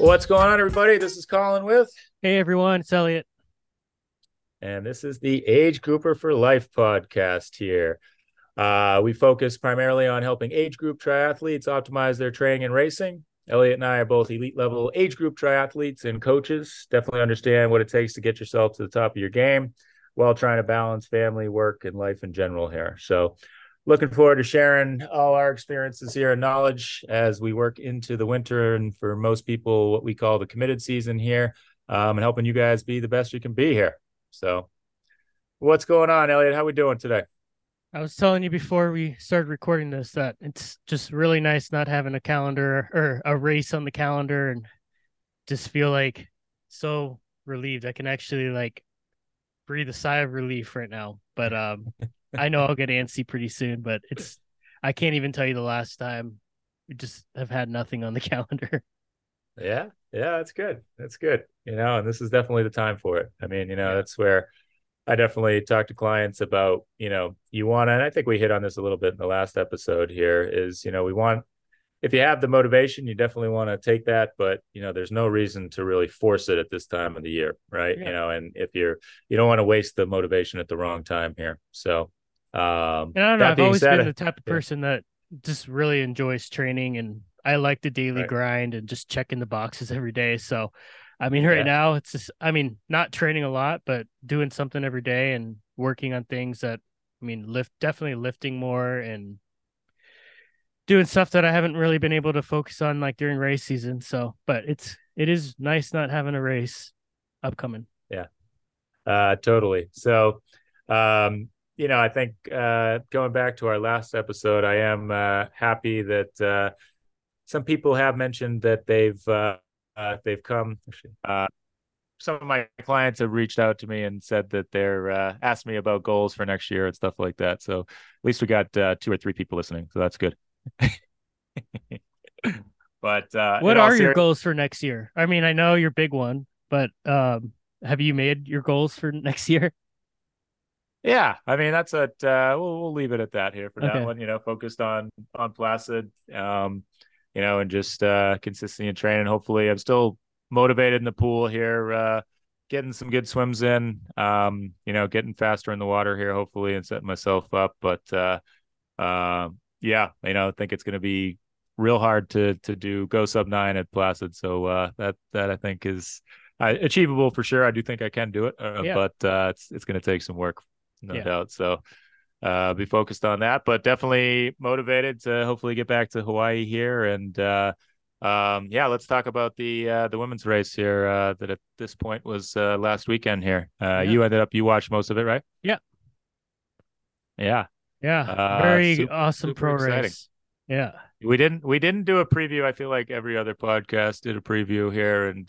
What's going on, everybody? This is Colin with, Hey everyone, it's Elliot. and this is the Age Grouper for Life podcast here. We focus primarily on helping age group triathletes optimize their training and racing. Elliot and I are both elite level age group triathletes and coaches. Definitely understand what it takes to get yourself to the top of your game while trying to balance family, work, and life in general here. So, looking forward to sharing all our experiences here and knowledge as we work into the winter and for most people, what we call the committed season here, and helping you guys be the best you can be here. So, what's going on, Elliot? How we doing today? I was telling you before we started recording this that it's just really nice not having a calendar or a race on the calendar and just feel like so relieved. I can actually like breathe a sigh of relief right now. But I know I'll get antsy pretty soon, but I can't even tell you the last time we just have had nothing on the calendar. Yeah, yeah, that's good. That's good. And this is definitely the time for it. I mean, Yeah. that's where I definitely talk to clients about, you want to, and I think we hit on this a little bit in the last episode here is, we want, if you have the motivation, you definitely want to take that, but, there's no reason to really force it at this time of the year, right? Yeah. And if you don't want to waste the motivation at the wrong time here. So, And I don't know, that I've being always been the said, type of yeah, person that just really enjoys training and I like the daily right. grind and just checking the boxes every day. So, I mean, right Yeah. now it's just, I mean, not training a lot, but doing something every day and working on things that, I mean, definitely lifting more and doing stuff that I haven't really been able to focus on like during race season. So, but it is nice not having a race upcoming. Yeah. Totally. So, I think going back to our last episode, I am happy that some people have mentioned that they've come. Some of my clients have reached out to me and said that they're asked me about goals for next year and stuff like that. So at least we got two or three people listening, so that's good. But in What all are your seriousness, goals for next year? I mean, I know your big one, but have you made your goals for next year? yeah, I mean that's what we'll leave it at that here for that Okay. one. Focused on Placid, and just consistency in training. Hopefully, I'm still motivated in the pool here, getting some good swims in. Getting faster in the water here, hopefully, and setting myself up. But yeah, I think it's going to be real hard to do go sub 9 at Placid. So that I think is achievable for sure. I do think I can do it, Yeah. but it's going to take some work, no Yeah. doubt. So be focused on that, but definitely motivated to hopefully get back to Hawaii here. And yeah, let's talk about the women's race here that at this point was last weekend here. Yeah. You watched most of it, right? Yeah. Yeah. Yeah. Very Super awesome super pro exciting. race. Yeah. We didn't do a preview. I feel like every other podcast did a preview here, and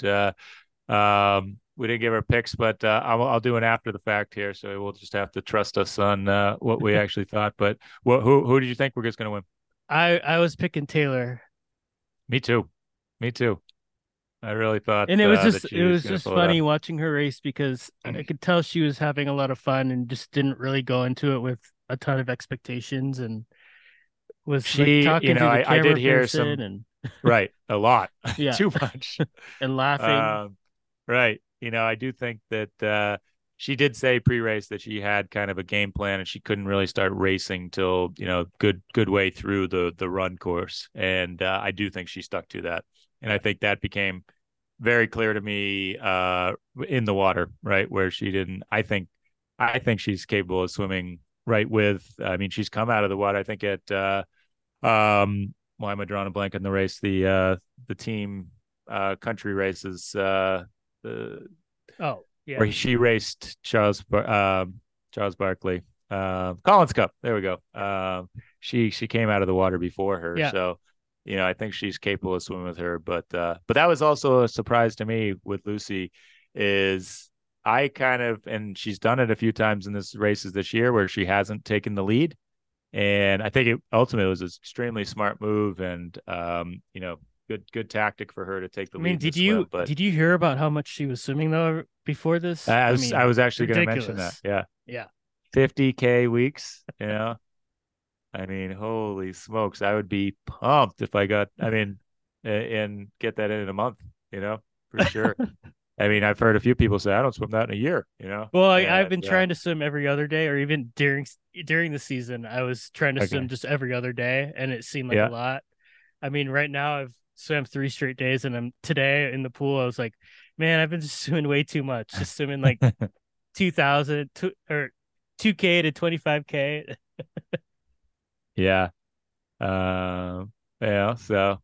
we didn't give our picks, but I'll do an after the fact here, so we'll just have to trust us on what we actually thought. But who did you think were just going to win? I was picking Taylor. Me too. Me too. I really thought And that it she was was going to just pull it off. funny watching her race because I could tell she was having a lot of fun and just didn't really go into it with a ton of expectations and was like She, talking to the I did camera hear person some, and right, a lot, yeah, too much. and laughing. Um, right. I do think that she did say pre-race that she had kind of a game plan and she couldn't really start racing till, good way through the run course. And I do think she stuck to that. And I Yeah. think that became very clear to me in the water, right? Where she didn't I think she's capable of swimming right with I mean, she's come out of the water, I think at why am I drawing a blank in the race? The team country races the Oh, yeah. where she raced Charles Barkley Collins Cup. There we go. Yeah. She came out of the water before her, Yeah. so I think she's capable of swimming with her. But that was also a surprise to me with Lucy. Is I kind of and she's done it a few times in this races this year where she hasn't taken the lead, and I think it ultimately was an extremely smart move and good tactic for her to take the I mean, lead in the swim. But did you hear about how much she was swimming though before this? I I was I mean, was actually going to mention that. ridiculous. Yeah, Yeah. 50K weeks. I mean, holy smokes, I would be pumped if I got. I mean, and get that in a month. for sure. I mean, I've heard a few people say I don't swim that in a year, Well, I've been and trying to swim every other day, or even during the season, I was trying to swim okay, just every other day, and it seemed like a yeah. lot. I mean, right now I've swam 3 straight days, and I'm today in the pool. I was like, man, I've been just swimming way too much. Just swimming like 2,000 or 2K to 25K. Yeah. So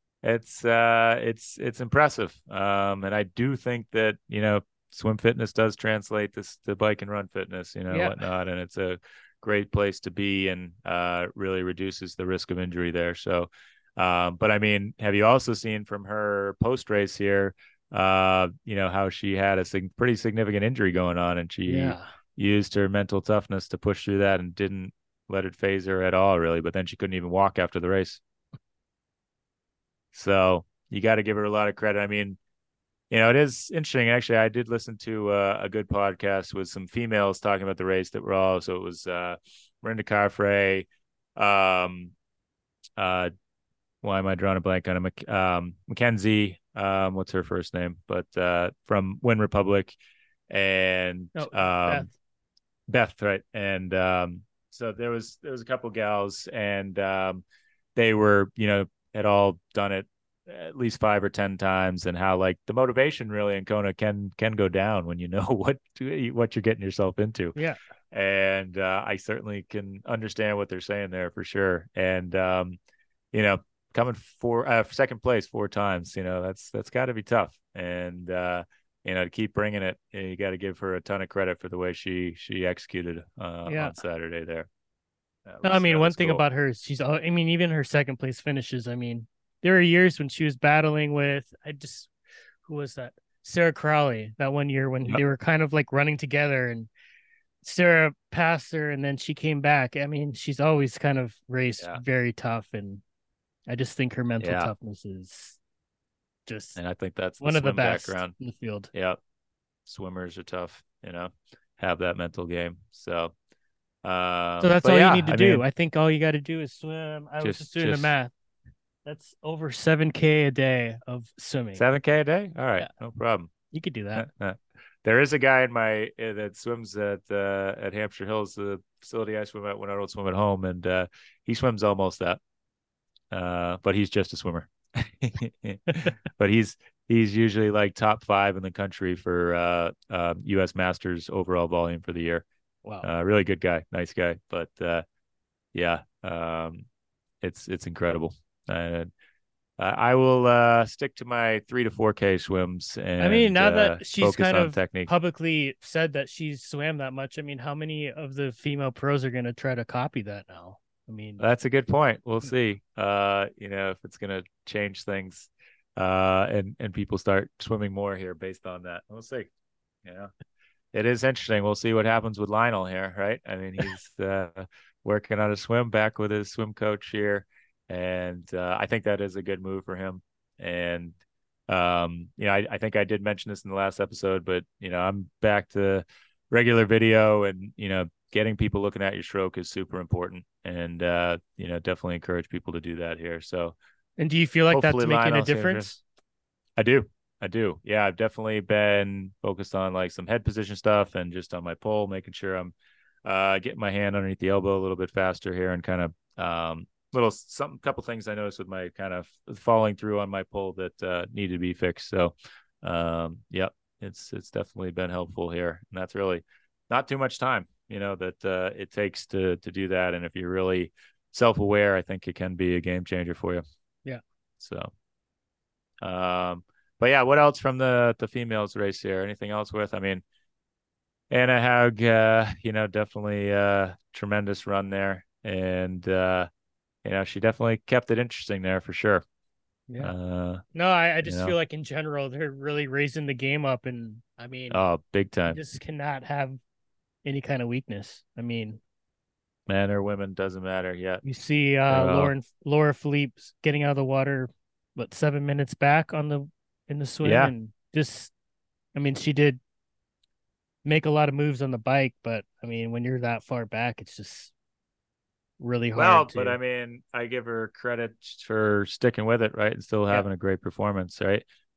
it's impressive. And I do think that, swim fitness does translate this to bike and run fitness, Yeah, whatnot. And it's a great place to be and really reduces the risk of injury there. So, but I mean, have you also seen from her post race here, how she had a pretty significant injury going on and she yeah. used her mental toughness to push through that and didn't let it phase her at all, really. But then she couldn't even walk after the race. So you got to give her a lot of credit. I mean, it is interesting. Actually, I did listen to a good podcast with some females talking about the race that were all. So it was Miranda Carfrey. Um, uh, why am I drawing a blank on him? Mackenzie. What's her first name? But from Win Republic and Oh, Beth. Beth, right? And so there was a couple gals, and they were, had all done it at least 5 or 10 times, and how like the motivation really in Kona can go down when you know what you're getting yourself into. Yeah. And I certainly can understand what they're saying there for sure. And you know, coming for second place 4 times, that's got to be tough. And to keep bringing it, you got to give her a ton of credit for the way she executed Yeah. on Saturday there. No, I mean, That one was thing cool. about her is I mean, even her second place finishes. I mean, there were years when she was battling with, who was that? Sarah Crowley, that one year when Yep. they were kind of like running together and Sarah passed her and then she came back. I mean, she's always kind of raced Yeah. very tough. And I just think her mental Yeah. toughness is just And I think that's the one of the swim best background. in the field. Yeah. Swimmers are tough, have that mental game. So, So that's but all you yeah, need to I do. mean, I think all you got to do is swim. I was just doing the just math. That's over 7K a day of swimming. 7K a day. All right. Yeah, No problem. you could do that. There is a guy in my that swims at Hampshire Hills, the facility I swim at when I don't swim at home, and he swims almost that. But he's just a swimmer. But he's usually like top 5 in the country for U.S. Masters overall volume for the year. Wow. Really good guy, nice guy. But yeah, it's incredible. And I will stick to my 3 to 4K swims I mean, and now that she's focus kind on of technique. publicly said that she's swam that much, I mean, how many of the female pros are going to try to copy that now? I mean, That's a good point. We'll see. If it's gonna change things, and people start swimming more here based on that. We'll see. Yeah, it is interesting. We'll see what happens with Lionel here, right? I mean, he's working on a swim back with his swim coach here, and I think that is a good move for him. And I think I did mention this in the last episode, but I'm back to regular video, and getting people looking at your stroke is super important, and definitely encourage people to do that here. So and do you feel like that's hopefully making a Lionel Sanders. difference? I do. I do. Yeah, I've definitely been focused on like some head position stuff and just on my pull, making sure I'm getting my hand underneath the elbow a little bit faster here, and kind of couple things I noticed with my kind of falling through on my pull that need to be fixed. So yep, it's definitely been helpful here. And that's really not too much time, that it takes to do that. And if you're really self-aware, I think it can be a game changer for you. Yeah. So but yeah, what else from the females race here? Anything else with? I mean, Anna Haug, definitely tremendous run there, and she definitely kept it interesting there for sure. Yeah. Uh, No, I you just feel know, like in general they're really raising the game up, and I mean, oh, big you time, just cannot have any kind of weakness. I mean, man or women doesn't matter yet. you see They're all, Laura Philippe's getting out of the water, what, 7 minutes back in the swim, yeah. and just I mean, she did make a lot of moves on the bike, but I mean, when you're that far back, it's just really hard Well, but to. I mean, I give her credit for sticking with it, right, and still Yeah. having a great performance, right?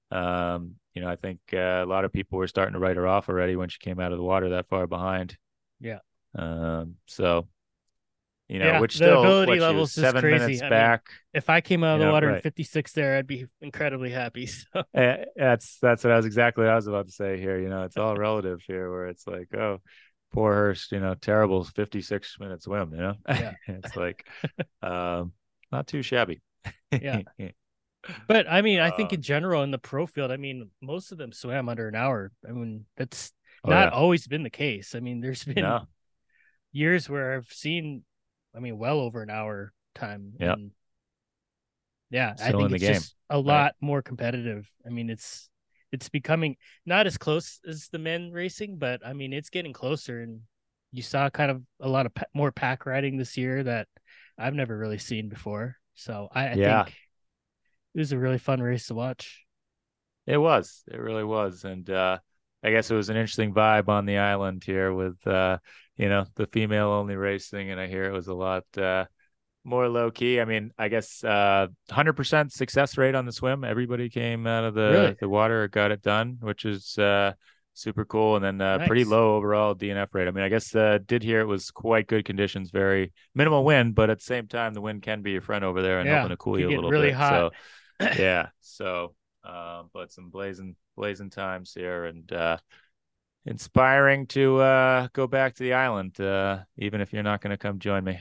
I think a lot of people were starting to write her off already when she came out of the water that far behind. Yeah. So Yeah, which the still, ability what, she was levels is 7 minutes crazy. I mean, back, if I came out of the water in right. 56 there, I'd be incredibly happy. So That's what I was about to say here. It's all relative here, where it's like, oh, poor Hurst, terrible 56-minute swim. yeah, It's like, um, not too shabby. yeah. But I mean, I think uh, in general in the pro field, I mean, most of them swam under an hour. I mean, that's oh not yeah, always been the case. I mean, there's been no, years where I've seen, I mean, well over an hour time. yeah, And yeah, I still think in the it's game, just a right? lot more competitive. I mean, it's becoming not as close as the men racing, but I mean, it's getting closer. And you saw kind of a lot of more pack riding this year that I've never really seen before. So I Yeah, think it was a really fun race to watch. it really was. And I guess it was an interesting vibe on the island here with the female only racing, and I hear it was a lot more low key. I mean, I guess 100% success rate on the swim. Everybody came out of Really the water, got it done, which is super cool. And then pretty nice. low overall DNF rate. I mean, I guess did hear it was quite good conditions, very minimal wind, but at the same time, the wind can be your friend over there and helping Yeah, to cool could you a get little really bit. hot. So yeah, so but some blazing times here, and inspiring to go back to the island, even if you're not going to come join me.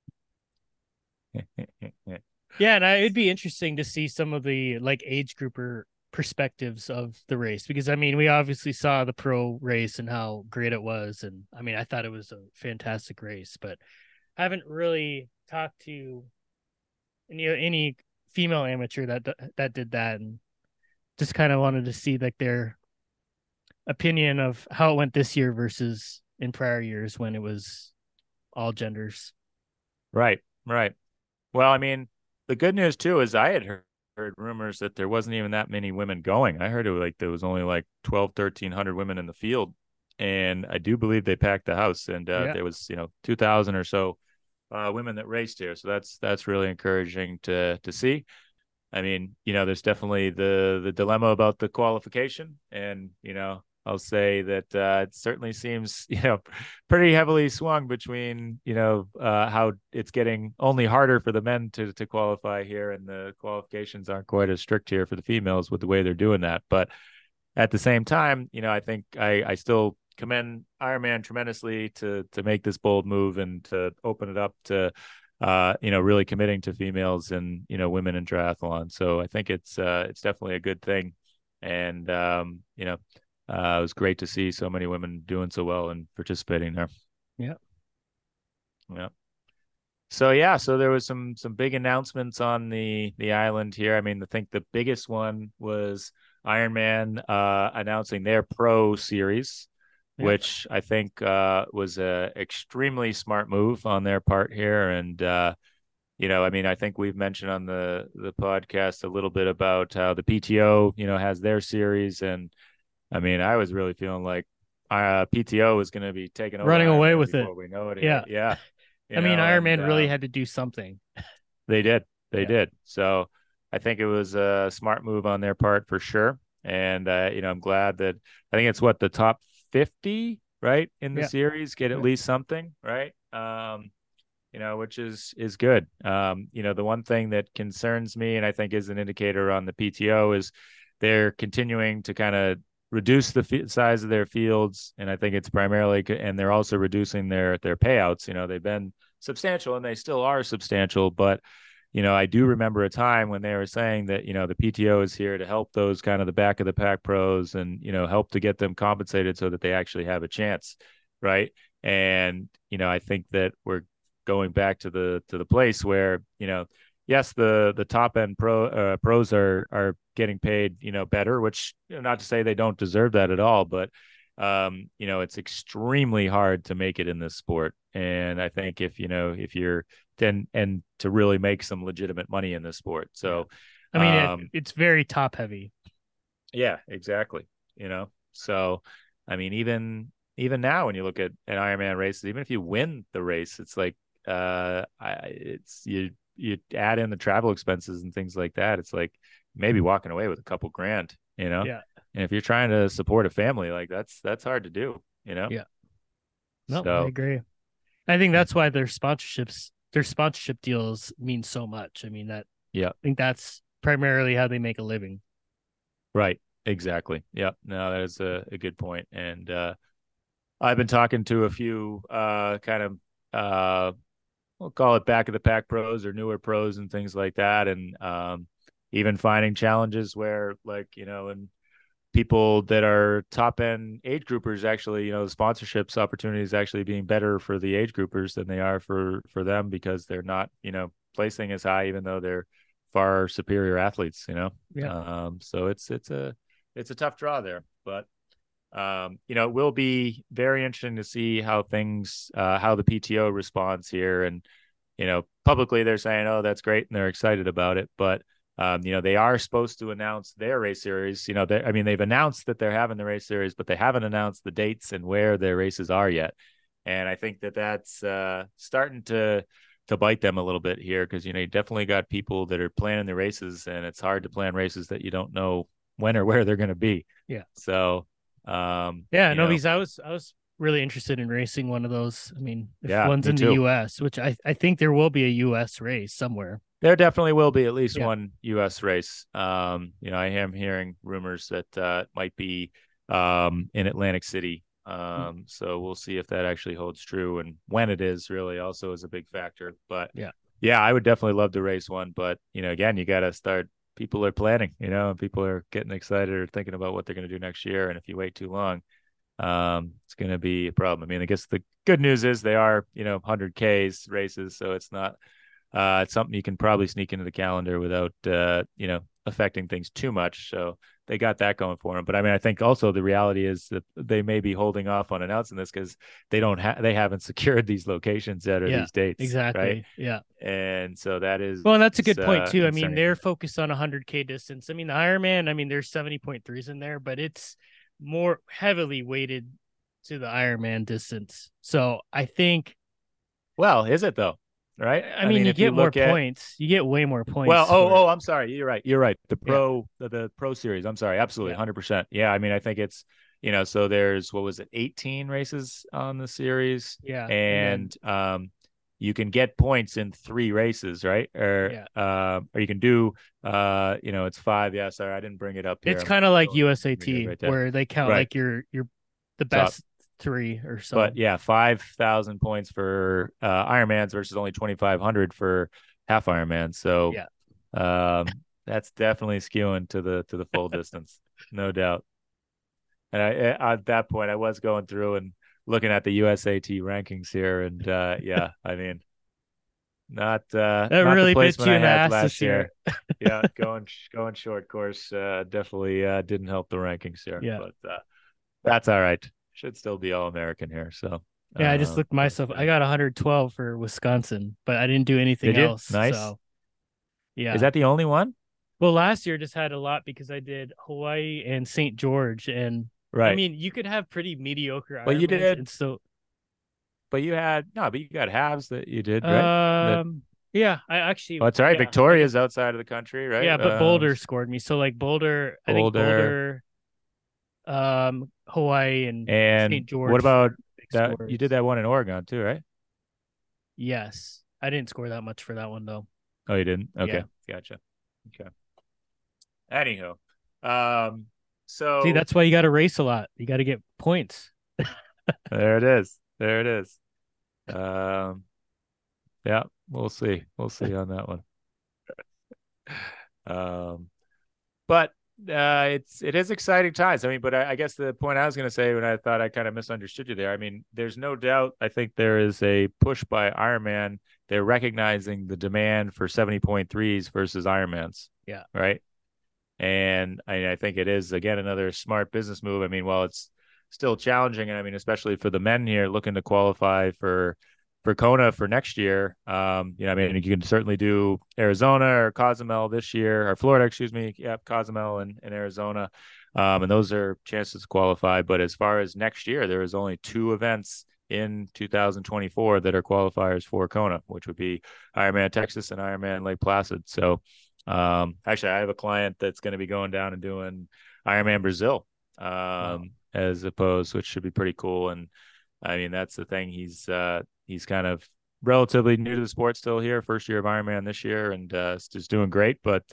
Yeah, and it'd be interesting to see some of the like age grouper perspectives of the race because I mean we obviously saw the pro race and how great it was, and I mean I thought it was a fantastic race, but I haven't really talked to any female amateur that did that, and just kind of wanted to see like their opinion of how it went this year versus in prior years when it was all genders. Right, right. Well, I mean, the good news too is I had heard rumors that there wasn't even that many women going. I heard it was like there was only like 12, 1,300 women in the field. And I do believe they packed the house, and Yeah, there was, 2,000 or so women that raced here. So that's really encouraging to see. I mean, there's definitely the dilemma about the qualification, and I'll say that it certainly seems pretty heavily swung between how it's getting only harder for the men to qualify here, and the qualifications aren't quite as strict here for the females with the way they're doing that. But at the same time, I think I still commend Ironman tremendously to make this bold move and to open it up to really committing to females and women in triathlon. So I think it's definitely a good thing, and it was great to see so many women doing so well and participating there. yeah, Yeah. So yeah, so there was some big announcements on the island here. I mean, I think the biggest one was Ironman announcing their pro series, yeah. which I think was a extremely smart move on their part here. And I mean, I think we've mentioned on the podcast a little bit about how the PTO, has their series, and I mean, I was really feeling like PTO was going to be taking over Running away Ironman with it. before we know it here. Yeah. Yeah, I mean, Iron and Man really had to do something. they did. They Yeah. did. So I think it was a smart move on their part for sure. And I'm glad that I think it's what the top 50, right, in the Yeah. series get at Yeah. least something, right? Which is good. The one thing that concerns me, and I think is an indicator on the PTO, is they're continuing to kind of reduce the size of their fields, and I think it's primarily, and they're also reducing their payouts. They've been substantial, and they still are substantial, but I do remember a time when they were saying that the PTO is here to help those kind of the back of the pack pros, and help to get them compensated so that they actually have a chance, right? And I think that we're going back to the place where yes, the top end pros are getting paid better, which not to say they don't deserve that at all, but it's extremely hard to make it in this sport. And I think if you're and to really make some legitimate money in this sport. Yeah. So I mean, it's very top heavy. yeah, exactly. So I mean, even now when you look at an Ironman races, even if you win the race, it's like it's you add in the travel expenses and things like that. It's like maybe walking away with a couple grand, Yeah. and if you're trying to support a family, like that's hard to do, Yeah. No, I so agree. I think that's why their sponsorship deals mean so much. I mean, that yeah. I think that's primarily how they make a living. Right. Exactly. Yep. No, that is a good point. And I've been talking to a few kind of we'll call it back of the pack pros or newer pros and things like that. And even finding challenges where, like, and people that are top end age groupers actually, the sponsorships opportunities actually being better for the age groupers than they are for them, because they're not, placing as high, even though they're far superior athletes. Yeah. So it's a tough draw there, but it will be very interesting to see how how the PTO responds here. And, publicly they're saying, oh, that's great. And they're excited about it. But, they are supposed to announce their race series. They've announced that they're having the race series, but they haven't announced the dates and where their races are yet. And I think that's starting to bite them a little bit here, because, you definitely got people that are planning the races, and it's hard to plan races that you don't know when or where they're going to be. Yeah. So, yeah, no, because I was really interested in racing one of those. I mean, if yeah, one's me in the too. US, which I think there will be a US race somewhere. There definitely will be at least Yeah. one U.S. race. I am hearing rumors that it might be in Atlantic City. So we'll see if that actually holds true, and when it is really also is a big factor. But Yeah. yeah, I would definitely love to race one. But again, you got to start. People are planning, and people are getting excited or thinking about what they're going to do next year. And if you wait too long, it's going to be a problem. I mean, I guess the good news is they are, 100Ks races, so it's not it's something you can probably sneak into the calendar without, affecting things too much. So they got that going for them. But I mean, I think also the reality is that they may be holding off on announcing this because they haven't secured these locations yet, or Yeah. these dates, right? Exactly. Yeah. And so that is Well, and that's a good point too. I mean, concerning. they're focused on 100K distance. I mean, the Ironman, I mean, there's 70.3s in there, but it's more heavily weighted to the Ironman distance. So I think, Well, is it though? Right? I I mean, mean, you if you get more look at points. You get way more Well, points for, I'm sorry. You're right. You're right. yeah, The pro series. I'm sorry. Absolutely. yeah, 100%. Yeah. I mean, I think it's, so there's, what was it? 18 races on the series, yeah. And then, and you can get points in 3 races, right? yeah, Or you can do, it's 5. Yeah. Sorry. I didn't bring it up here. it's I'm kind of like going to read it USAT right there. where they count Right. like your the So, best three or but so. yeah, 5,000 points for Ironmans versus only 2,500 for half Ironman. So, Yeah. that's definitely skewing to the full distance, no doubt. And at that point, I was going through and looking at the USAT rankings here, and yeah, I mean, That not the really bit placement you I in the had ass last this year. year. Yeah, going short course definitely didn't help the rankings here, Yeah. but that's all right. Should still be all American here. So, Yeah, I just looked but myself. I got 112 for Wisconsin, but I didn't do anything did you? else. Nice. So, Is yeah. that the only one? Well, last year just had a lot because I did Hawaii and St. George, and I Right. mean, you could have pretty mediocre But you Ironmans, did. and so, But you had no. But you got halves that you did, right? That um, yeah, I actually, Well, that's all right. yeah, I guess, Victoria's outside of the country, right? yeah, but Boulder scored me. So like Boulder, I think Boulder. Boulder, Hawaii and And St. what George about are big that? You did scores. that one in Oregon too, right? Yes, I didn't score that much for that one though. Oh, you didn't? Yeah. Okay. Gotcha. Okay. Anywho. See, So that's why you got to race a lot. You got to get points. there it is. There it is. Um, yeah, we'll see. We'll see on that one. Um, but it is exciting times. I mean, but I guess the point I was going to say when I thought I kind of misunderstood you there. I mean, there's no doubt. I think there is a push by Ironman. They're recognizing the demand for 70.3s versus Ironmans. Yeah. Right. And I think it is again another smart business move. I mean, while it's still challenging, and I mean, especially for the men here looking to qualify for Kona for next year. I mean, you can certainly do Arizona or Cozumel this year, or Florida, excuse me. Yep, Cozumel and Arizona. And those are chances to qualify. But as far as next year, there is only 2 events in 2024 that are qualifiers for Kona, which would be Ironman Texas and Ironman Lake Placid. So, Actually, I have a client that's going to be going down and doing Ironman Brazil, Wow. as opposed, which should be pretty cool. And I mean, that's the thing. He's kind of relatively new to the sport still here, first year of Ironman this year, and is just doing great. But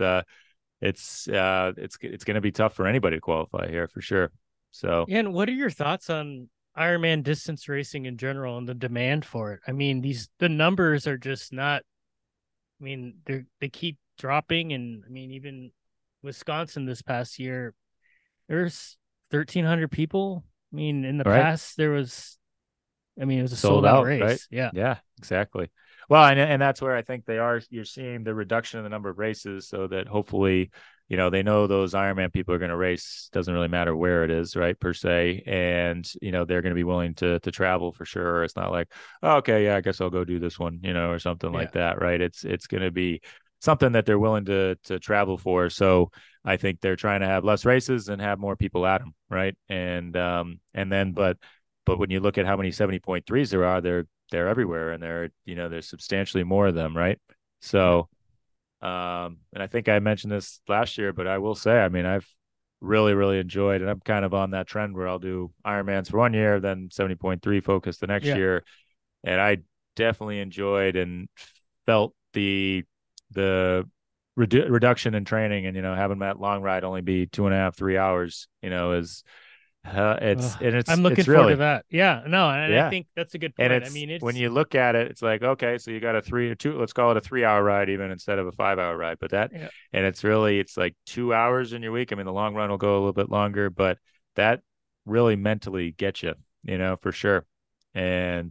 it's going to be tough for anybody to qualify here for sure. So And what are your thoughts on Ironman distance racing in general and the demand for it? I mean, the numbers are just not. I mean, they keep dropping, and I mean, even Wisconsin this past year, there's 1,300 people. I mean, in the right, past there was. I mean, it was a sold sold out out, right? race. Yeah. Yeah, exactly. Well, and that's where I think they are. You're seeing the reduction in the number of races, so that hopefully, they know those Ironman people are going to race. Doesn't really matter where it is, right, per se, and they're going to be willing to travel for sure. It's not like, oh, okay, yeah, I guess I'll go do this one, or something Yeah. like that, right? It's going to be something that they're willing to travel for. So I think they're trying to have less races and have more people at them, right? And then, but when you look at how many 70.3s there are, they're everywhere, and there's substantially more of them, right? Yeah. So, and I think I mentioned this last year, but I will say, I mean, I've really, really enjoyed, and I'm kind of on that trend where I'll do Ironmans for one year, then 70.3 focus the next Yeah. year, and I definitely enjoyed and felt the reduction in training, and having that long ride only be 2.5, 3 hours, is I'm looking it's forward to really, that. Yeah, no, and I yeah. think that's a good And point. I it's mean, when it's you look at it, it's like, okay, so you got a 3 or 2, let's call it a 3 hour ride even instead of a 5 hour ride. yeah, And it's like 2 hours in your week. I mean, the long run will go a little bit longer, but that really mentally gets you, for sure. And,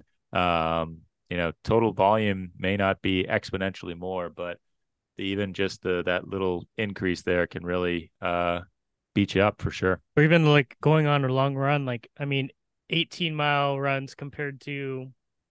total volume may not be exponentially more, but even just that little increase there can really, beat you up for sure. or even like going on a long run. Like, I mean, 18-mile runs compared to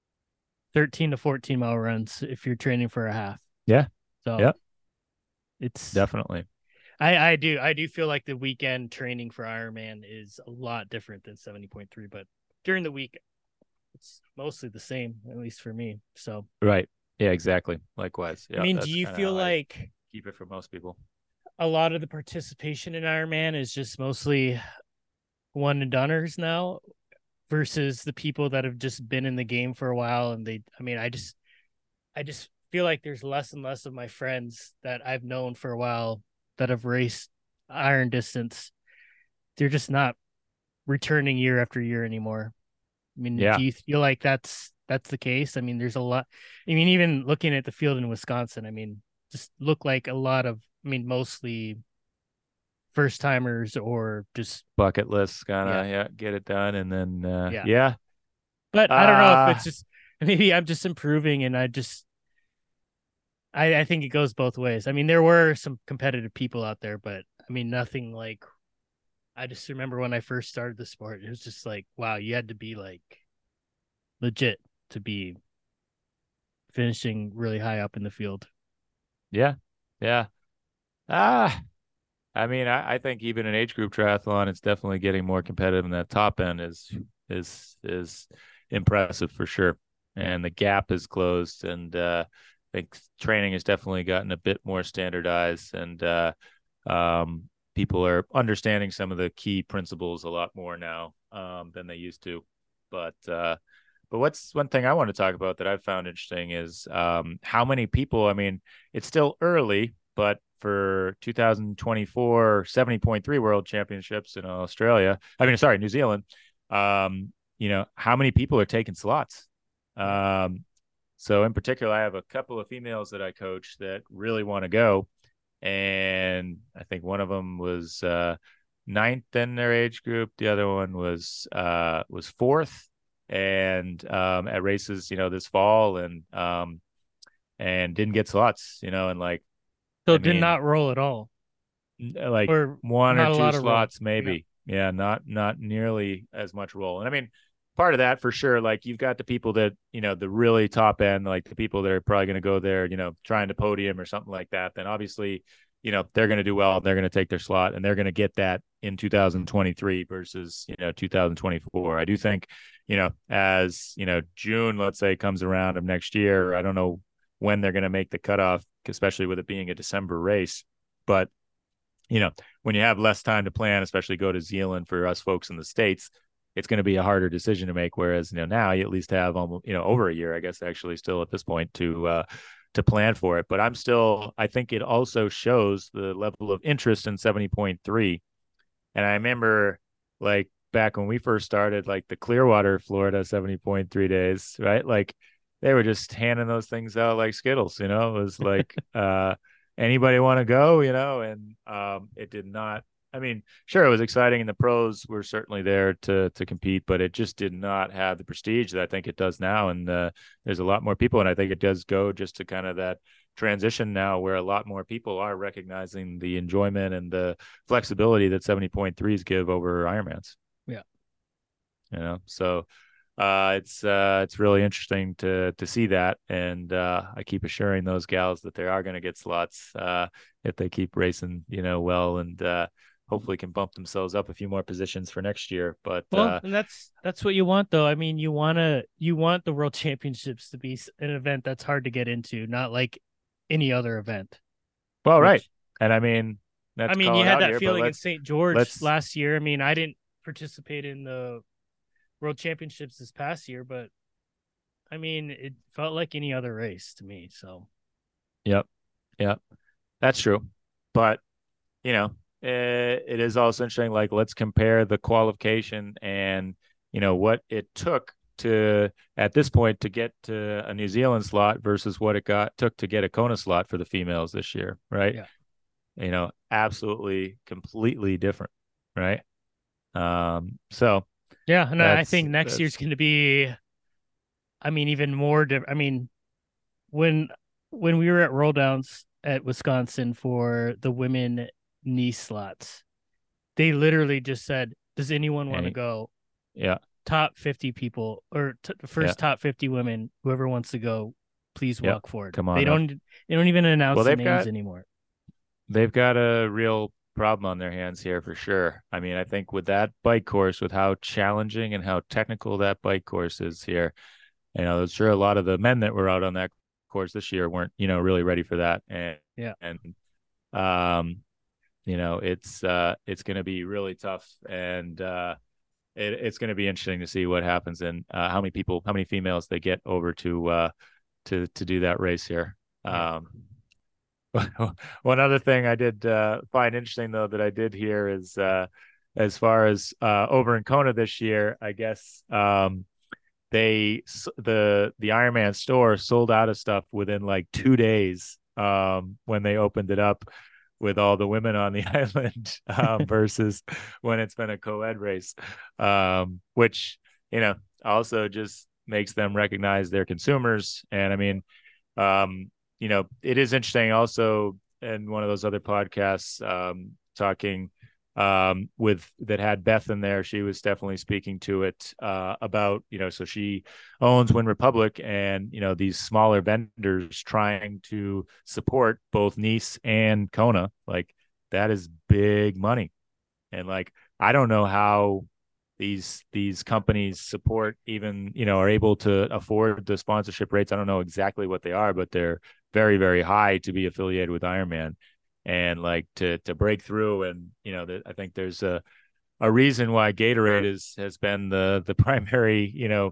13 to 14-mile runs if you're training for a half. Yeah. So Yeah, it's definitely. I do feel like the weekend training for Ironman is a lot different than 70.3, but during the week it's mostly the same, at least for me. So Right. Yeah, exactly. Likewise. I Yeah, mean, do that's you kind of feel how I like keep it for most people. a lot of the participation in Ironman is just mostly one and doneers now versus the people that have just been in the game for a while and I mean, I just feel like there's less and less of my friends that I've known for a while that have raced iron distance. They're just not returning year after year anymore. I mean, do Yeah. you feel like that's the case? I mean, there's a lot. I mean, even looking at the field in Wisconsin, I mean, just look like a lot of. I mean, mostly first timers or just Bucket list kind yeah, of, yeah, get it done. And then, yeah. yeah. But I don't know if Uh, it's just maybe I'm just improving, and I think it goes both ways. I mean, there were some competitive people out there, but I mean, nothing like. I just remember when I first started the sport, it was just like, wow, you had to be like legit to be finishing really high up in the field. yeah. Yeah. Ah, I mean, I think even an age group triathlon, it's definitely getting more competitive, and that top end is impressive for sure. And the gap is closed, and I think training has definitely gotten a bit more standardized, and people are understanding some of the key principles a lot more now, than they used to. But what's one thing I want to talk about that I've found interesting is, how many people, I mean, it's still early, but for 2024 70.3 World Championships in Australia, I mean, sorry, New Zealand, how many people are taking slots? Yeah. Um, so in particular, I have a couple of females that I coach that really want to go, and I think one of them was ninth in their age group. The other one was fourth, and at races, this fall, and didn't get slots, and like, So I it did mean, not roll at all, like or one or not a two lot of roll. slots Yeah. maybe. Yeah, not nearly as much roll. And I mean, part of that for sure, like you've got the people that, the really top end, like the people that are probably going to go there, trying to podium or something like that, then obviously, they're going to do well, they're going to take their slot, and they're going to get that in 2023 versus, 2024. I do think, as, June, let's say, comes around of next year, I don't know when they're going to make the cutoff especially with it being a December race. But, when you have less time to plan, especially go to Zealand for us folks in the States, it's going to be a harder decision to make. Whereas, now you at least have almost, over a year, I guess, actually still at this point to plan for it. But I think it also shows the level of interest in 70.3. And I remember like back when we first started, like the Clearwater, Florida 70.3 days, right? Like they were just handing those things out like Skittles, it was like, anybody want to go, and it did not. I mean, sure, it was exciting, and the pros were certainly there to compete, but it just did not have the prestige that I think it does now. And there's a lot more people, and I think it does go just to kind of that transition now where a lot more people are recognizing the enjoyment and the flexibility that 70.3s give over Ironmans. Yeah. So it's really interesting to see that, and I keep assuring those gals that they are going to get slots if they keep racing, well, and hopefully can bump themselves up a few more positions for next year. But and that's what you want, though. I mean, you want the World Championships to be an event that's hard to get into, not like any other event. Well, right, and I mean, you had that feeling in St. George last year. I mean, I didn't participate in the World Championships this past year, but I mean, it felt like any other race to me. So, yep, that's true. But it is also interesting. Like, let's compare the qualification and what it took to at this point to get to a New Zealand slot versus what it took to get a Kona slot for the females this year, right? Yeah. Absolutely, completely different, right? So. Yeah, and I think next year's going to be, even more different. I mean, when we were at Roll Downs at Wisconsin for the women knee slots, they literally just said, "Does anyone want to go?" Yeah. Top 50 people or first top 50 women, whoever wants to go, please walk forward. Come on. They don't even announce the names anymore. They've got a real problem on their hands here for sure. I mean, I think with that bike course, with how challenging and how technical that bike course is here, I'm sure a lot of the men that were out on that course this year weren't, really ready for that. And it's going to be really tough, and it's going to be interesting to see what happens and how many females they get over to do that race here. One other thing I did find interesting, though, that I did hear is as far as over in Kona this year, I guess the Ironman store sold out of stuff within like 2 days when they opened it up with all the women on the island versus when it's been a co-ed race, which also just makes them recognize their consumers. And I mean, it is interesting also in one of those other podcasts talking that had Beth in there. She was definitely speaking to it about, so she owns Win Republic and, these smaller vendors trying to support both Nice and Kona. Like that is big money. And like, I don't know how these companies support even, are able to afford the sponsorship rates. I don't know exactly what they are, but they're very, very high to be affiliated with Ironman. And like to break through, and I think there's a reason why Gatorade has been the primary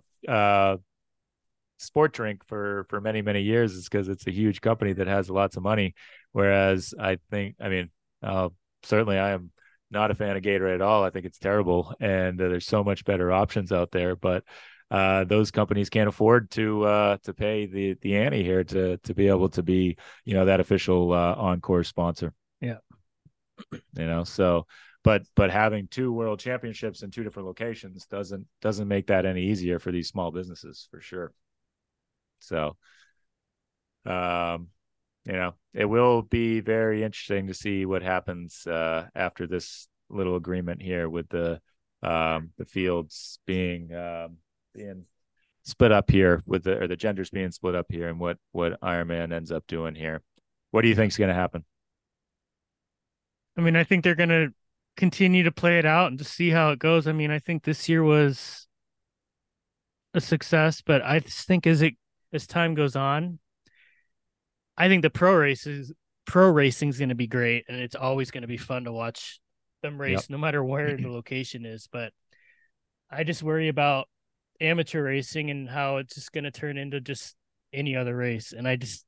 sport drink for many, many years, is because it's a huge company that has lots of money. Whereas certainly I am not a fan of Gatorade at all. I think it's terrible, and there's so much better options out there. But those companies can't afford to pay the ante here to be able to be that official on-course sponsor. Yeah. So but having 2 world championships in 2 different locations doesn't make that any easier for these small businesses, for sure. So it will be very interesting to see what happens after this little agreement here with the fields being split up here with the genders being split up here, and what Ironman ends up doing here. What do you think is going to happen? I mean, I think they're going to continue to play it out and just see how it goes. I mean, I think this year was a success, but I just think as time goes on, I think the pro racing is going to be great, and it's always going to be fun to watch them Yep. race, no matter where the location is. But I just worry about amateur racing and how it's just going to turn into just any other race. And I just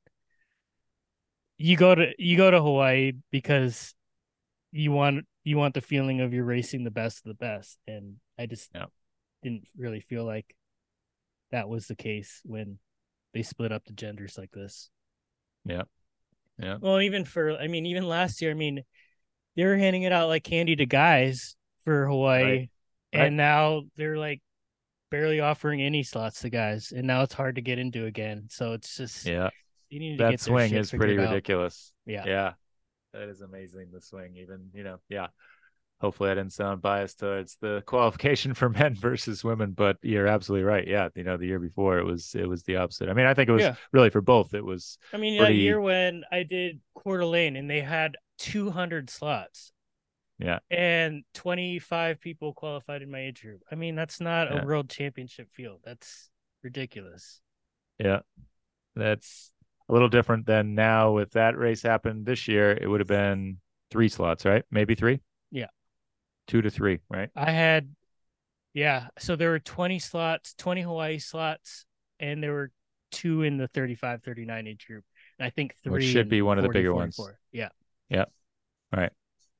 you go to Hawaii because you want the feeling of you're racing the best of the best, and I just Yep. didn't really feel like that was the case when they split up the genders like this. Yep. Yep. Well, even last year, they were handing it out like candy to guys for Right. Hawaii, Right. and now they're like barely offering any slots to guys, and now it's hard to get into again. So it's just Yeah. you need to That get their swing shit is pretty figured out. ridiculous. Yeah. Yeah. That is amazing. The swing, even, yeah. Hopefully I didn't sound biased towards the qualification for men versus women, but you're absolutely right. Yeah. The year before it was the opposite. I mean, I think it was Yeah. really for both. It was That year pretty, when I did Coeur d'Alene and they had 200 slots yeah. and 25 people qualified in my age group. That's not a Yeah. world championship field. That's ridiculous. Yeah. That's a little different than now. If that race happened this year, it would have been three slots, right? Maybe three, Yeah. 2 to 3, right? I had, yeah. So there were 20 slots, 20 Hawaii slots, and there were two in the 35, 39 age group. And I think Which three should in be one of the 40, bigger ones. 44. Yeah. Yeah. All right.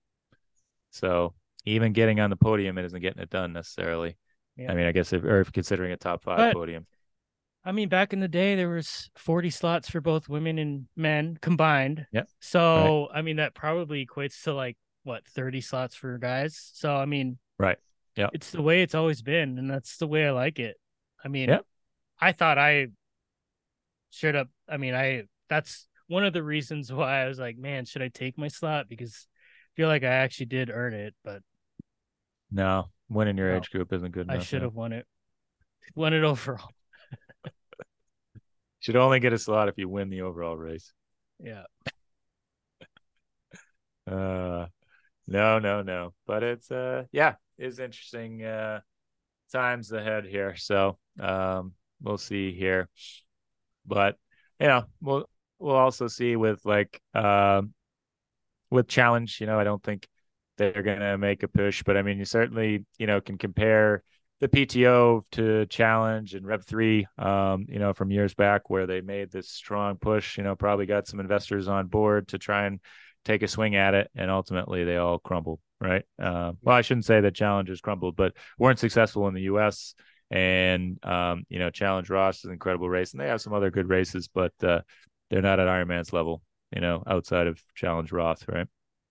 So even getting on the podium, it isn't getting it done necessarily. Yeah. I mean, I guess if considering a top five But podium. back in the day, there was 40 slots for both women and men combined. Yeah. Right. So, that probably equates to like what, 30 slots for guys. So, Right. Yeah. it's the way it's always been, and that's the way I like it. I mean, Yeah. I thought I should have. That's one of the reasons why I was like, man, should I take my slot? Because I feel like I actually did earn it, but No, winning your no, age group isn't good I enough. should Yeah. have won it overall. Should only get a slot if you win the overall race. Yeah. Uh, no, no, no. But it's yeah, it's interesting times ahead here. So we'll see here. But we'll also see with like with challenge, I don't think they're gonna make a push, but I mean you certainly, can compare the PTO to challenge and Rev 3, from years back where they made this strong push, probably got some investors on board to try and take a swing at it, and ultimately they all crumbled, right? Well, I shouldn't say that challengers crumbled, but weren't successful in the US. And Challenge Ross is an incredible race, and they have some other good races, but they're not at Ironman's level, outside of Challenge Roth, right?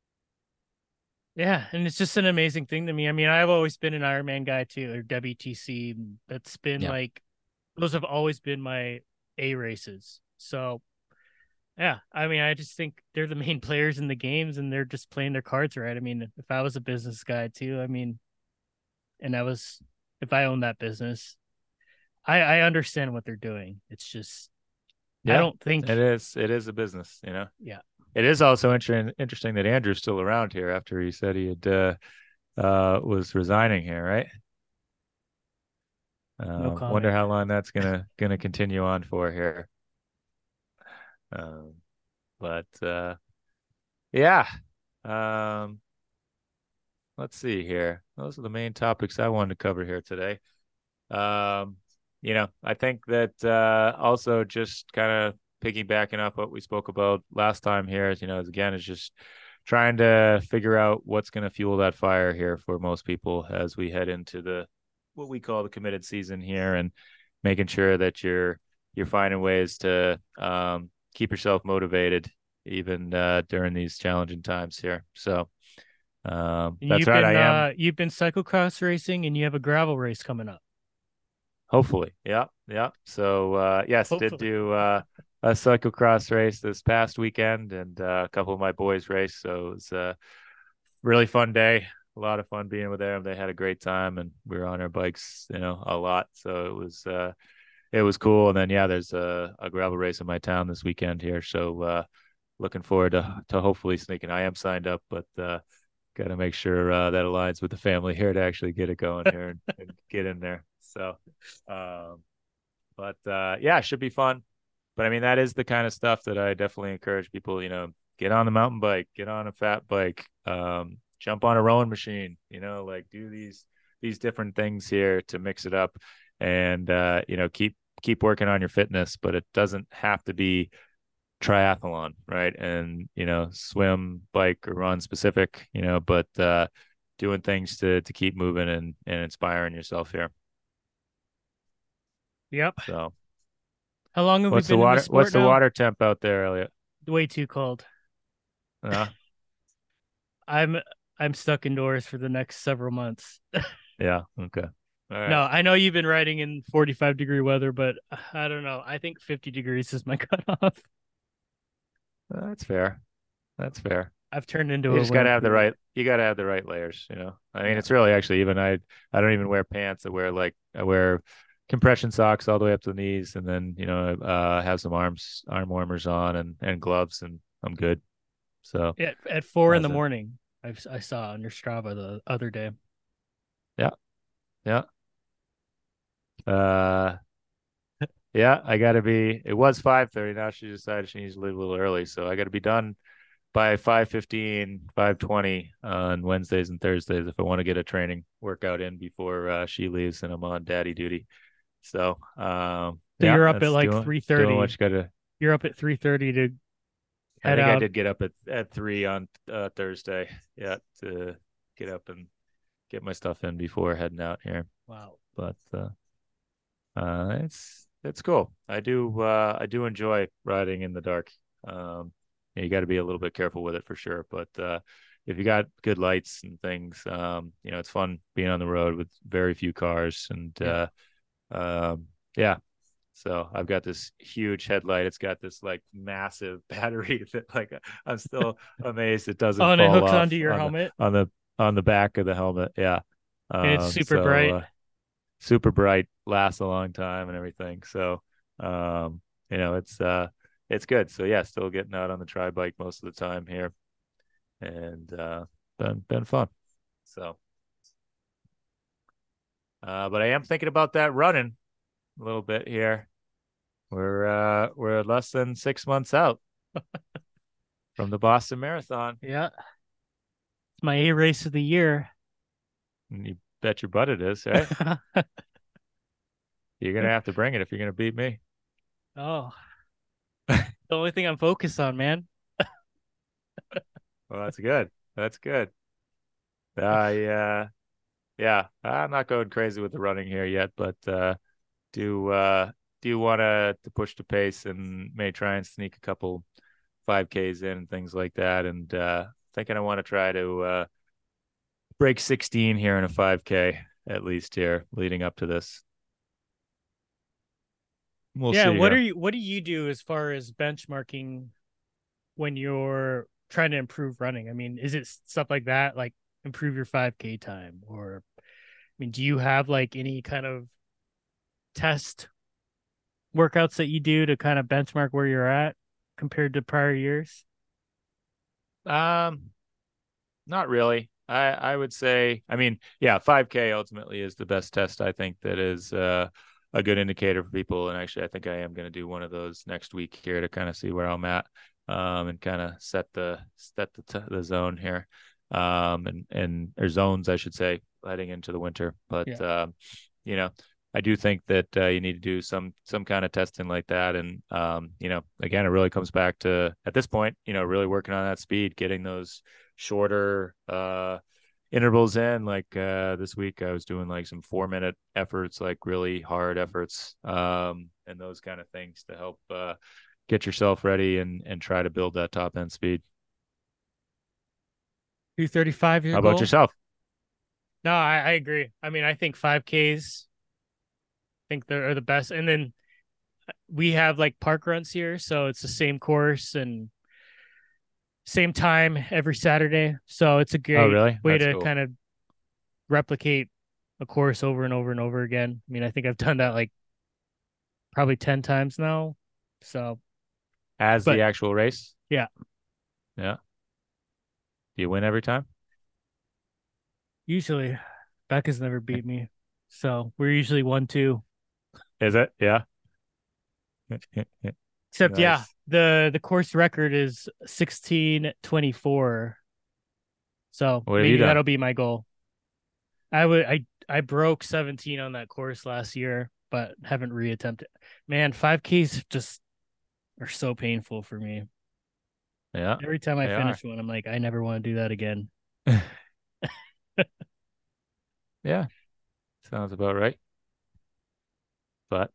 Yeah, and it's just an amazing thing to me. I've always been an Ironman guy too, or WTC. That's been Yeah. like those have always been my A races. So yeah, I just think they're the main players in the games, and they're just playing their cards right. If I was a business guy too, and if I owned that business, I understand what they're doing. It's just I Yeah, don't think. it is a business, Yeah, It is also interesting that Andrew's still around here after he said he had was resigning here, right? no Wonder comment. how long that's gonna continue on for here. Um, but yeah. Um, let's see here. Those are the main topics I wanted to cover here today. Um, I think that also just kind of piggybacking off what we spoke about last time here is just trying to figure out what's going to fuel that fire here for most people as we head into the what we call the committed season here, and making sure that you're finding ways to keep yourself motivated even during these challenging times here. So And that's right. I am. you've been cyclocross racing, and you have a gravel race coming up. Hopefully. Yeah. Yeah. So, yes, did Hopefully. do a cyclocross race this past weekend, and a couple of my boys raced. So it was a really fun day. A lot of fun being with them. They had a great time, and we were on our bikes, a lot. So it was cool. And then, yeah, there's a gravel race in my town this weekend here. So, looking forward to hopefully sneaking. I am signed up, but, got to make sure that aligns with the family here to actually get it going here and get in there. So, um, but yeah, it should be fun. But I mean, that is the kind of stuff that I definitely encourage people, get on the mountain bike, get on a fat bike, jump on a rowing machine, like do these different things here to mix it up and keep working on your fitness, but it doesn't have to be triathlon, right? And swim, bike, or run specific, but doing things to keep moving and inspiring yourself here. Yep. So How long have we what's the been in the water sport what's the now? water temp out there, Elliot? Way too cold. Uh, I'm I'm stuck indoors for the next several months. yeah, okay. All No, right. I know you've been riding in 45-degree weather, but I don't know. I think 50 degrees is my cutoff. That's fair. That's fair. I've turned into You a just gotta winter have the baby. right you gotta have the right layers. I mean, Yeah. it's really actually even I don't even wear pants. I wear compression socks all the way up to the knees and then, have some arm warmers on and gloves and I'm good. So At 4 in the hasn't morning, I saw on your Strava the other day. yeah, yeah. Uh yeah, I gotta be it was 5:30. Now she decided she needs to leave a little early. So I gotta be done by 5:15, 5:20 on Wednesdays and Thursdays if I want to get a training workout in before she leaves and I'm on daddy duty. So, So yeah, you're up at that's like doing what 3:30. you got to. You're up at 3:30 to I head think I out. did get up at 3 on Thursday. Yeah, to get up and get my stuff in before heading out here. Wow. But it's cool. I do enjoy riding in the dark. You got to be a little bit careful with it for sure. But if you got good lights and things, it's fun being on the road with very few cars and Yeah. yeah. So I've got this huge headlight. It's got this like massive battery that like I'm still amazed it Oh, doesn't and it fall hooks onto off your helmet on the on the back of the helmet. Yeah. and it's super So bright. super bright, lasts a long time and everything. So um, it's good. So yeah, still getting out on the tri bike most of the time here and been fun. So but I am thinking about that running a little bit here. We're less than 6 months out from the Boston Marathon. Yeah. It's my A race of the year. And you bet your butt it is, right? You're gonna have to bring it if you're gonna beat me. Oh, the only thing I'm focused on, man. Well, that's good. That's good. Yeah, yeah. I'm not going crazy with the running here yet, but do do want to push the pace and may try and sneak a couple 5Ks in and things like that. And thinking I want to try to break 16 here in a 5K at least here leading up to this. We'll Yeah, see here. what do you do as far as benchmarking when you're trying to improve running? I mean, is it stuff like that, like improve your 5K time? Or, I mean, do you have like any kind of test workouts that you do to kind of benchmark where you're at compared to prior years? Um, Not really. I would say, I mean, yeah, 5K ultimately is the best test. I think that is a good indicator for people. And actually, I think I am going to do one of those next week here to kind of see where I'm at, and kind of set the zone here, and or zones, I should say, heading into the winter. But Yeah. you know, I do think that you need to do some kind of testing like that. And again, it really comes back to at this point, really working on that speed, getting those shorter intervals in. Like this week I was doing like some 4-minute efforts, like really hard efforts, and those kind of things to help get yourself ready and try to build that top end speed. 235 How your about goal? yourself? No, I agree. I mean, I think 5Ks, I think they're the best. And then we have like park runs here, so it's the same course and same time every Saturday. So it's a Oh great really? way That's to cool. kind of replicate a course over and over and over again. I mean, I think I've done that like probably 10 times now. So, As the but actual race? yeah, Yeah. Do you win every time? usually Becca's never beat me. So we're usually 1-2. Is it? Yeah. Except, yeah, Nice. the course record is 16:24. So What have you maybe done? that'll be my goal. I broke 17 on that course last year, but haven't reattempted. Man, 5Ks just are so painful for me. Yeah, Every time I they are. finish one, I'm like, I never want to do that again. Yeah, sounds about right. But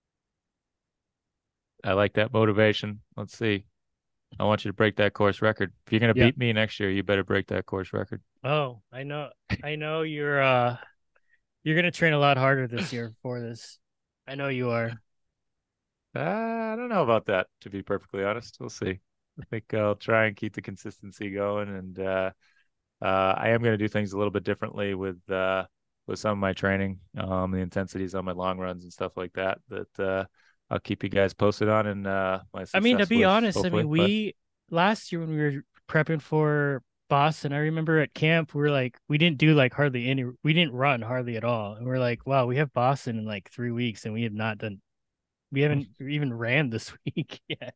I like that motivation. Let's see. I want you to break that course record. If you're gonna Yeah. beat me next year, you better break that course record. Oh, I know. I know you're gonna train a lot harder this year for this. I know you are. I don't know about that, to be perfectly honest. We'll see. I think I'll try and keep the consistency going, and I am going to do things a little bit differently with some of my training, the intensities on my long runs and stuff like that. That I'll keep you guys posted on and my I mean, to success be with, honest, I hopefully. mean, But we last year when we were prepping for Boston, I remember at camp we were like, we didn't do like hardly any, we didn't run hardly at all, and we're like, wow, we have Boston in like 3 weeks, and we have not done, we haven't even ran this week yet.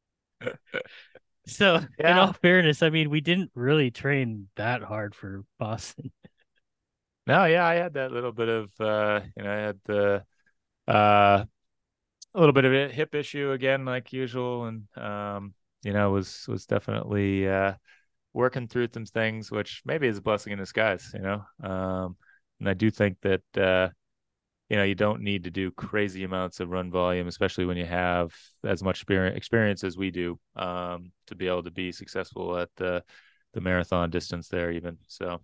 So, in yeah, all fairness, I mean, we didn't really train that hard for Boston. no, yeah, I had that little bit of I had the uh a little bit of a hip issue again, like usual, and was definitely working through some things, which maybe is a blessing in disguise. And I do think that you don't need to do crazy amounts of run volume, especially when you have as much experience as we do, to be able to be successful at the marathon distance there, even. So,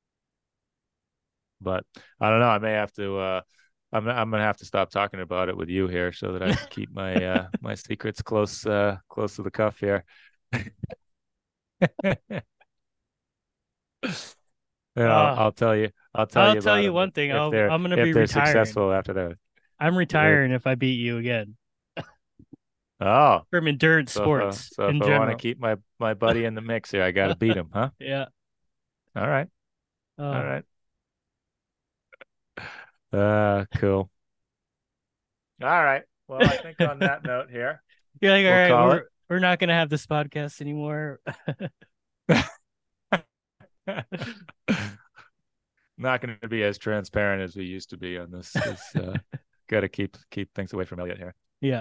but I don't know. I may have to. I'm gonna have to stop talking about it with you here, so that I can keep my my secrets close to the cuff here. Uh, I'll tell you. I'll tell I'll you tell about you them one thing. if they're I'm gonna if be they're retiring. successful after that. I'm You're, retiring if I beat you again oh, from endurance sports so if in I want to general. keep my buddy in the mix here, I got to beat him, huh? Yeah. All right, all Oh, right. Cool. All right. Well, I think on that note here, you're like, all we'll right, call it. we're not gonna have this podcast anymore. Not going to be as transparent as we used to be on this because got to keep things away from Elliot here. Yeah.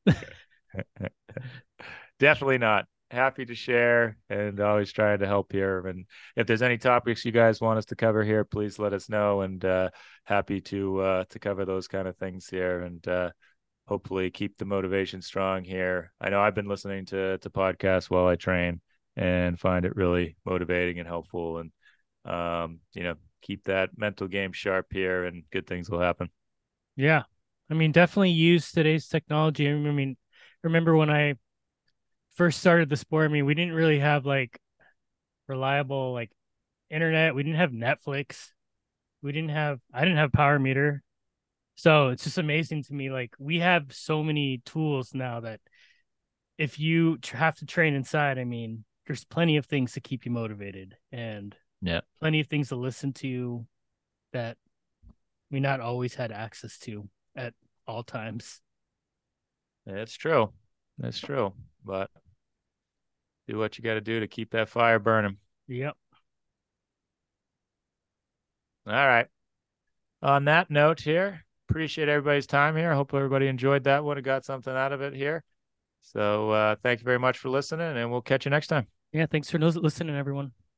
Definitely not. Happy to share and always trying to help here. And if there's any topics you guys want us to cover here, please let us know. And happy to cover those kind of things here. And hopefully keep the motivation strong here. I know I've been listening to podcasts while I train and find it really motivating and helpful. And keep that mental game sharp here, and good things will happen. Yeah. I mean, definitely use today's technology. I mean, remember when I first started the sport, I mean, we didn't really have like reliable like internet. We didn't have Netflix. I didn't have Power Meter. So it's just amazing to me. Like we have so many tools now that if you have to train inside, I mean, there's plenty of things to keep you motivated and Yeah, plenty of things to listen to that we not always had access to at all times. it's true. That's true. But do what you got to do to keep that fire burning. Yep. All right. On that note here, appreciate everybody's time here. I hope everybody enjoyed that one and got something out of it here. So thank you very much for listening, and we'll catch you next time. Yeah. Thanks for listening, everyone.